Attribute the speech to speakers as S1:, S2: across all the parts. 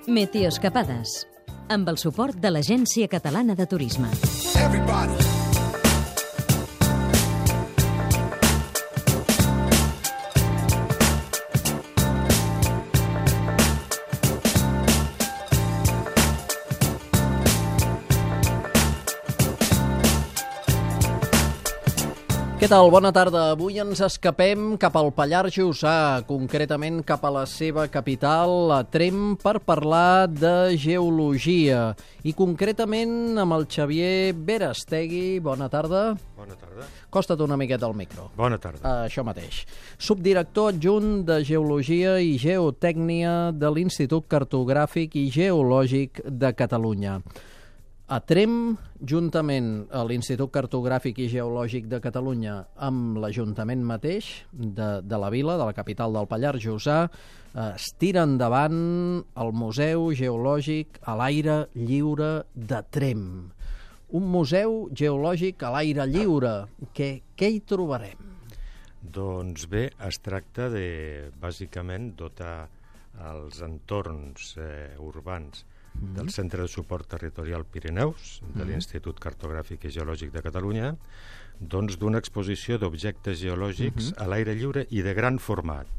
S1: Meteoscapades, amb el suport de l'Agència Catalana de Turisme.
S2: Què tal? Bona tarda. Avui ens escapem cap al Pallars Jussà, concretament cap a la seva capital, a Tremp, per parlar de geologia. I concretament amb el Xavier Berastegui. Bona tarda.
S3: Bona tarda.
S2: Costa't una miqueta al micro.
S3: Bona tarda.
S2: Això mateix. Subdirector adjunt de Geologia i Geotècnia de l'Institut Cartogràfic i Geològic de Catalunya. A Tremp, juntament a l'Institut Cartogràfic i Geològic de Catalunya, amb l'Ajuntament mateix de la vila, de la capital del Pallars Jussà, es tira endavant el Museu Geològic a l'aire lliure de Tremp. Un museu geològic a l'aire lliure. Què hi trobarem?
S3: Doncs bé, es tracta de, bàsicament, dotar els entorns urbans del Centre de Suport Territorial Pirineus, de l'Institut Cartogràfic i Geològic de Catalunya, doncs d'una exposició d'objectes geològics a l'aire lliure i de gran format.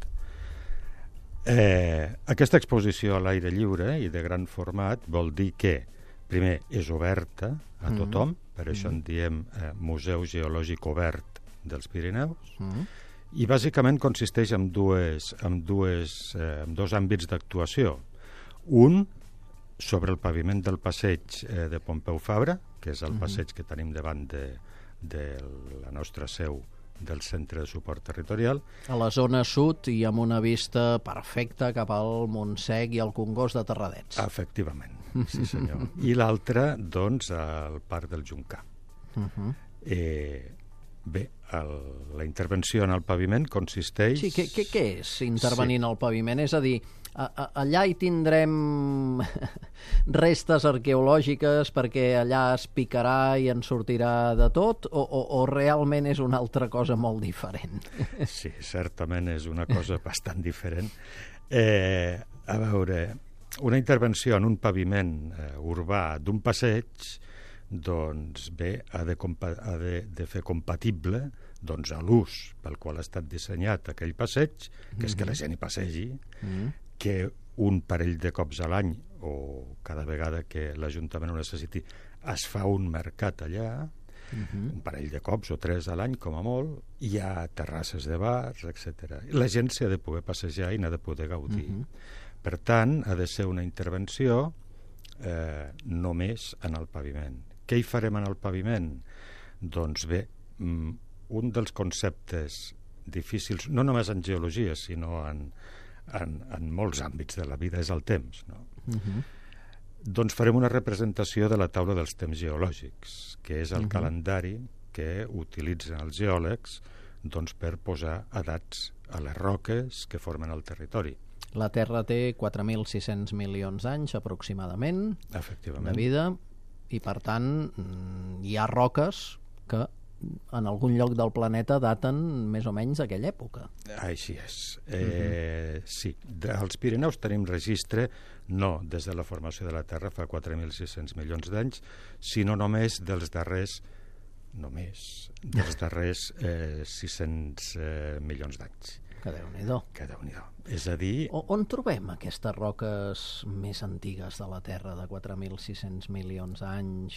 S3: Aquesta exposició a l'aire lliure i de gran format vol dir que, primer, és oberta a tothom, per això en diem Museu Geològic Obert dels Pirineus, i bàsicament consisteix en dos àmbits d'actuació. Un, sobre el paviment del passeig de Pompeu Fabra, que és el passeig que tenim davant de la nostra seu del Centre de Suport Territorial.
S2: A la zona sud i amb una vista perfecta cap al Montsec i al Congost de Terradets.
S3: Efectivament, sí senyor. I l'altre, doncs, al Parc del Joncar. Bé, la intervenció en el paviment consisteix...
S2: Sí, què és intervenir en el paviment? És a dir, allà hi tindrem restes arqueològiques perquè allà es picarà i en sortirà de tot, o realment és una altra cosa molt diferent?
S3: Sí, certament és una cosa bastant diferent. A veure, una intervenció en un paviment urbà d'un passeig, doncs bé, ha de fer compatible doncs, a l'ús pel qual ha estat dissenyat aquell passeig, que és que la gent hi passegi, que un parell de cops a l'any o cada vegada que l'Ajuntament ho necessiti es fa un mercat allà, un parell de cops o 3 a l'any com a molt, hi ha terrasses de bars, etc. La gent s'ha de poder passejar i n'ha de poder gaudir. Per tant, ha de ser una intervenció només en el paviment. Què hi farem en el paviment? Doncs bé, un dels conceptes difícils, no només en geologia, sinó en molts àmbits de la vida, és el temps. No? Doncs farem una representació de la taula dels temps geològics, que és el calendari que utilitzen els geòlegs doncs, per posar edats a les roques que formen el territori.
S2: La Terra té 4.600 milions d'anys, aproximadament, de vida, i per tant hi ha roques que en algun lloc del planeta daten més o menys d'aquella època.
S3: Així és. Sí, als Pirineus tenim registre no des de la formació de la Terra fa 4.600 milions d'anys, sinó només dels darrers 600 milions d'anys.
S2: Que Déu-n'hi-do.
S3: És a dir...
S2: On trobem aquestes roques més antigues de la Terra, de 4.600 milions d'anys?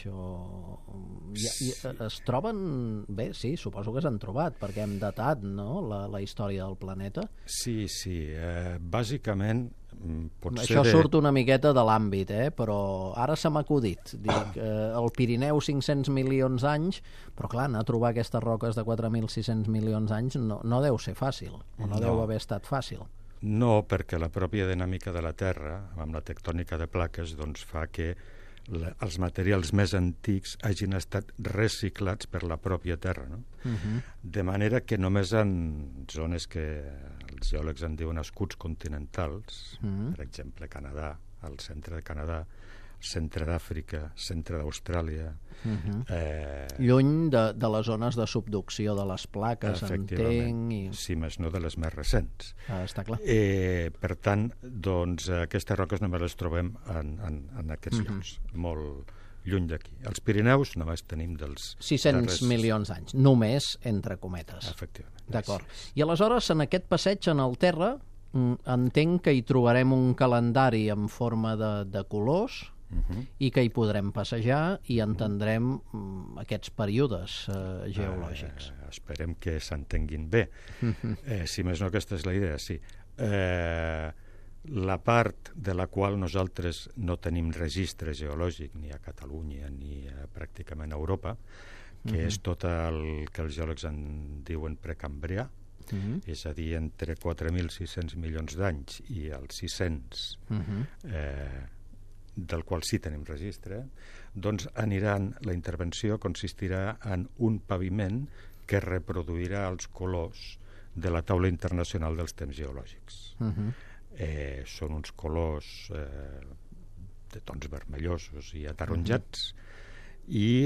S2: Es troben... Bé, sí, suposo que s'han trobat, perquè hem datat, no?, la història del planeta.
S3: Sí. Bàsicament...
S2: Això surt una miqueta de l'àmbit, però ara se m'ha acudit. Dic, el Pirineu 500 milions d'anys, però clar, anar a trobar aquestes roques de 4.600 milions d'anys no deu ser fàcil, o no deu haver estat fàcil.
S3: No, perquè la pròpia dinàmica de la Terra, amb la tectònica de plaques, doncs fa que els materials més antics hagin estat reciclats per la pròpia Terra, no? De manera que només en zones que els geòlegs en diuen escuts continentals, per exemple Canadà, al centre de Canadà, centre d'Àfrica, centre d'Austràlia.
S2: Lluny de les zones de subducció de les plaques, entenc.
S3: Si més no, de les més recents.
S2: Està clar.
S3: Per tant, doncs, aquestes roques només les trobem en aquests llocs, molt lluny d'aquí. Els Pirineus només tenim dels
S2: 600 milions d'anys, només entre cometes.
S3: Efectivament.
S2: D'acord. I aleshores, en aquest passeig en el terra, entenc que hi trobarem un calendari en forma de colors i que hi podrem passejar i entendrem aquests períodes geològics.
S3: Esperem que s'entenguin bé. Si més no, aquesta és la idea, sí. La part de la qual nosaltres no tenim registre geològic ni a Catalunya ni pràcticament a Europa, que és tot el que els geòlegs en diuen precambrià, és a dir, entre 4.600 milions d'anys i els 600, del qual sí tenim registre, doncs la intervenció consistirà en un paviment que reproduirà els colors de la taula internacional dels temps geològics. Són uns colors de tons vermellosos i ataronjats, i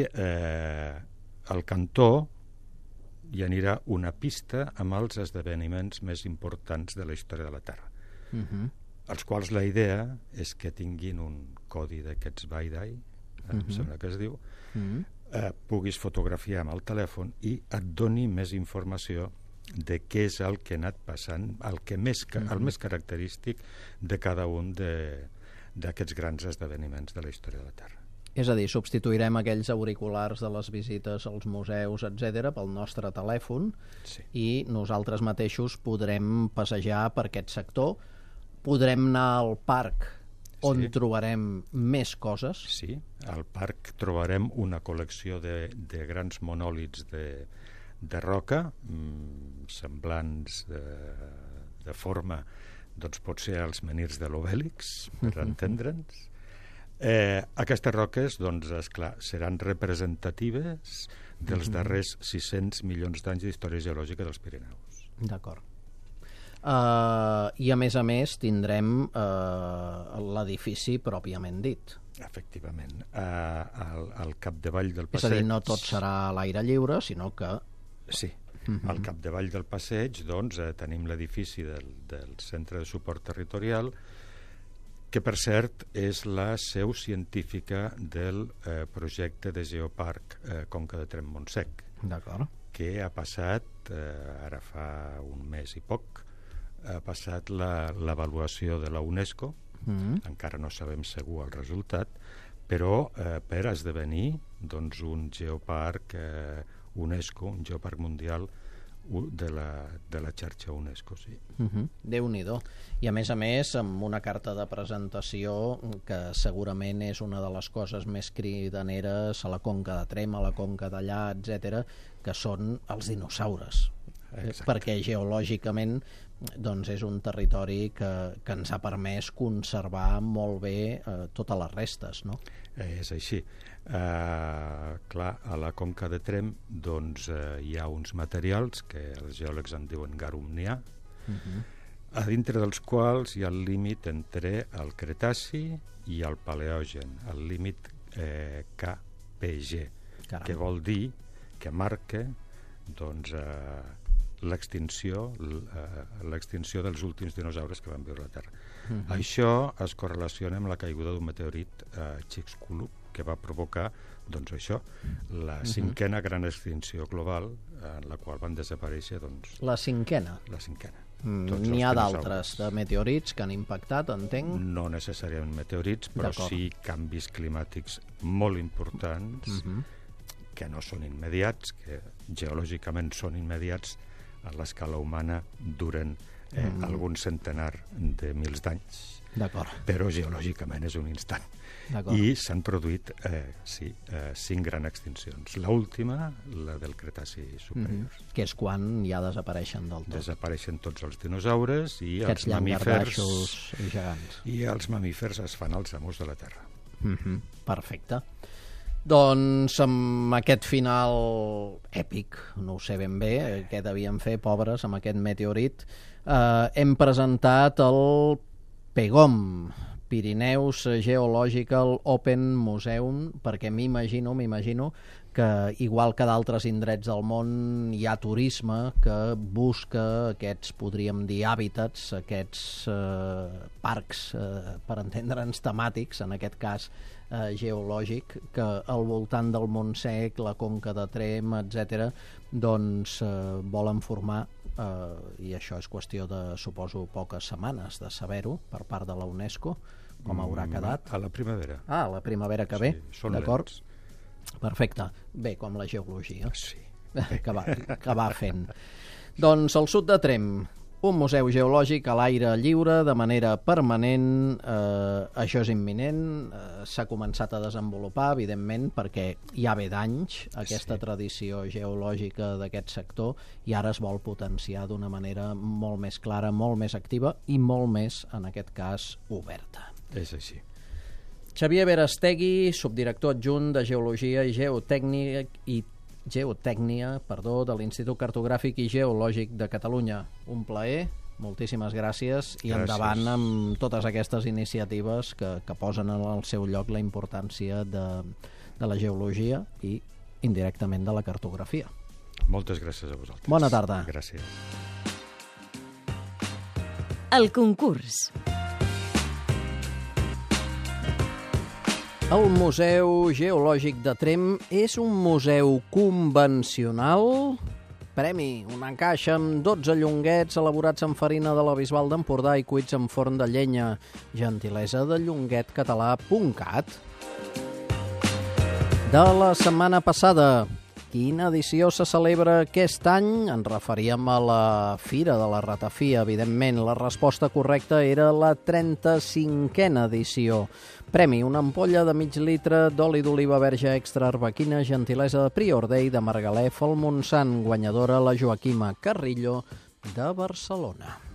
S3: al cantó hi anirà una pista amb els esdeveniments més importants de la història de la Terra, els quals la idea és que tinguin un codi d'aquests Baidai, em sembla que es diu, puguis fotografiar amb el telèfon i et doni més informació de què és el que ha anat passant, el més característic de cada un d'aquests grans esdeveniments de la història de la Terra.
S2: És a dir, substituirem aquells auriculars de les visites als museus, etc., pel nostre telèfon, i nosaltres mateixos podrem passejar per aquest sector, podrem anar al parc on trobarem més coses.
S3: Sí, al parc trobarem una col·lecció de grans monòlits de roca, semblants de forma, doncs potser als menirs de l'Obèlix, per entendre'ns. Aquestes roques, doncs, esclar, seran representatives dels darrers 600 milions d'anys d'història geològica dels Pirineus.
S2: D'acord. I a més tindrem l'edifici pròpiament dit.
S3: Efectivament. Al capdavall del passeig...
S2: És a dir, no tot serà a l'aire lliure, sinó que...
S3: Sí. Al capdavall del passeig, doncs, tenim l'edifici del Centre de Suport Territorial, que, per cert, és la seu científica del projecte de Geoparc Conca de Tremp-Montsec, que ha passat, ara fa un mes i poc, ha passat l'avaluació de la UNESCO, encara no sabem segur el resultat, però per esdevenir doncs, un geoparc UNESCO, un geoparc mundial de la xarxa UNESCO, sí.
S2: Déu-n'hi-do. I a més, amb una carta de presentació que segurament és una de les coses més cridaneres a la Conca de Tremp, a la Conca d'allà, etc., que són els dinosaures. Perquè geològicament doncs és un territori que ens ha permès conservar molt bé totes les restes, no?
S3: És així. Clar, a la Conca de Tremp doncs, hi ha uns materials que els geòlegs en diuen garumnià, a dintre dels quals hi ha el límit entre el Cretaci i el Paleogen, el límit KPG, que vol dir que marca doncs, l'extinció dels últims dinosaures que van viure a la Terra. Això es correlaciona amb la caiguda d'un meteorit Chicxulub, que va provocar doncs, això, la cinquena gran extinció global, en la qual van desaparèixer... Doncs,
S2: la cinquena?
S3: La cinquena.
S2: N'hi ha d'altres, de meteorits que han impactat, entenc?
S3: No necessàriament meteorits, però sí canvis climàtics molt importants, que no són immediats, que geològicament són immediats, a l'escala humana duren algun centenar de mils d'anys, però geològicament és un instant. I s'han produït 5 grans extincions. L'última, la del Cretaci superior.
S2: Que és quan ja desapareixen del tot.
S3: Desapareixen tots els dinosaures i els mamífers
S2: gegants.
S3: I els mamífers es fan els amos de la Terra.
S2: Perfecte. Doncs amb aquest final èpic, no ho sé ben bé, què devien fer, pobres, amb aquest meteorit, hem presentat el PEGOM, Pirineus Geological Open Museum, perquè m'imagino que, igual que d'altres indrets del món, hi ha turisme que busca aquests, podríem dir, hàbitats, aquests parcs, per entendre'ns, temàtics, en aquest cas geològic, que al voltant del Montsec, la Conca de Tremp, etc., doncs volen formar, i això és qüestió de, suposo, poques setmanes de saber-ho per part de la UNESCO, com haurà quedat.
S3: A la primavera.
S2: Ah, a la primavera que ve,
S3: són
S2: d'acord?
S3: lents.
S2: Perfecte. Bé, com la geologia.
S3: Sí.
S2: Que va fent. Doncs al sud de Tremp, un museu geològic a l'aire lliure de manera permanent. Això és imminent. S'ha començat a desenvolupar, evidentment, perquè ja ve d'anys aquesta tradició geològica d'aquest sector i ara es vol potenciar d'una manera molt més clara, molt més activa i molt més, en aquest cas, oberta.
S3: És així.
S2: Xavier Berastegui, subdirector adjunt de Geologia i Geotècnia de l'Institut Cartogràfic i Geològic de Catalunya. Un plaer, moltíssimes gràcies i endavant amb totes aquestes iniciatives que posen en el seu lloc la importància de la geologia i indirectament de la cartografia.
S3: Moltes gràcies a vosaltres.
S2: Bona tarda.
S3: Gràcies.
S1: El concurs.
S2: El Museu Geològic de Tremp és un museu convencional. Premi, una caixa amb 12 llonguets elaborats amb farina de la Bisbal d'Empordà i cuits en forn de llenya. Gentilesa de llonguetcatalà.cat. De la setmana passada, quina edició se celebra aquest any? Ens referíem a la Fira de la Ratafia, evidentment. La resposta correcta era la 35a edició. Premi, una ampolla de mig litre d'oli d'oliva verge extra arbequina, gentilesa de Priordell de Margalef al Montsant, guanyadora la Joaquima Carrillo de Barcelona.